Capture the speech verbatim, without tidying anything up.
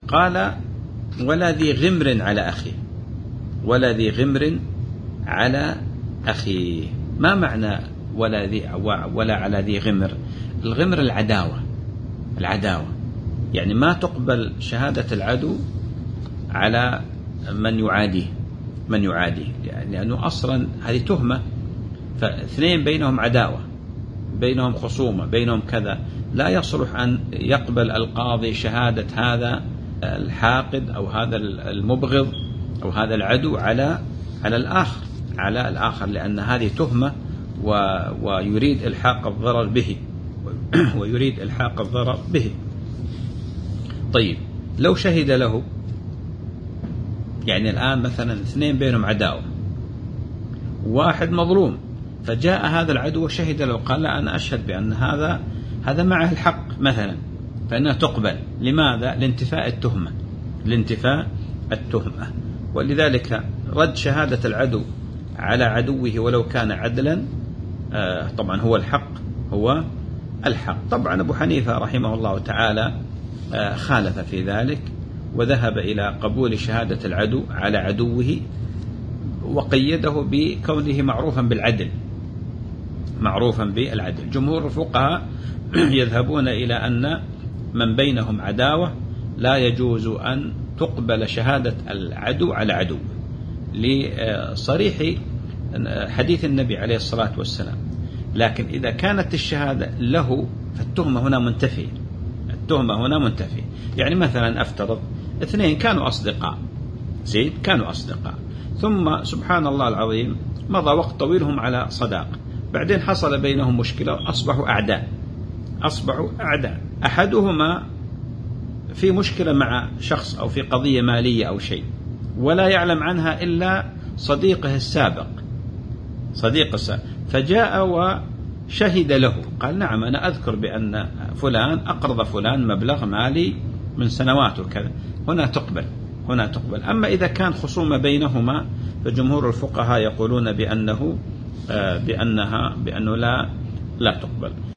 قال ولا ذي غمر على أخيه، ولا ذي غمر على أخيه. ما معنى ولا ذي ولا على ذي غمر؟ الغمر العداوة، العداوة يعني ما تقبل شهادة العدو على من يعاديه، من يعاديه لأنه أصلا هذه تهمة، فاثنين بينهم عداوة، بينهم خصومة، بينهم كذا، لا يصلح أن يقبل القاضي شهادة هذا الحاقد أو هذا المبغض أو هذا العدو على على الآخر، على الآخر، لأن هذه تهمة ويريد إلحاق الضرر به، ويريد إلحاق الضرر به. طيب لو شهد له، يعني الآن مثلا اثنين بينهم عداوة، واحد مظلوم، فجاء هذا العدو وشهد له، قال لا أنا أشهد بأن هذا هذا معه الحق مثلا، فإنها تقبل. لماذا؟ لانتفاء التهمة، لانتفاء التهمة. ولذلك رد شهادة العدو على عدوه ولو كان عدلا، آه طبعا هو الحق، هو الحق. طبعا أبو حنيفة رحمه الله تعالى آه خالف في ذلك، وذهب إلى قبول شهادة العدو على عدوه، وقيده بكونه معروفا بالعدل، معروفا بالعدل. جمهور الفقهاء يذهبون إلى أن من بينهم عداوة لا يجوز أن تقبل شهادة العدو على عدو، لصريح حديث النبي عليه الصلاة والسلام. لكن إذا كانت الشهادة له فالتهمة هنا منتفية، التهمة هنا منتفية. يعني مثلا أفترض اثنين كانوا أصدقاء، زيد كانوا أصدقاء، ثم سبحان الله العظيم مضى وقت طويل هم على صداقة، بعدين حصل بينهم مشكلة، أصبحوا أعداء، أصبحوا أعداء. أحدهما في مشكلة مع شخص أو في قضية مالية أو شيء، ولا يعلم عنها إلا صديقه السابق، صديق السابق، فجاء وشهد له، قال نعم أنا أذكر بأن فلان أقرض فلان مبلغ مالي من سنوات وكذا، هنا تقبل، هنا تقبل. أما إذا كان خصومة بينهما فجمهور الفقهاء يقولون بأنه بأنها بأنه لا لا تقبل.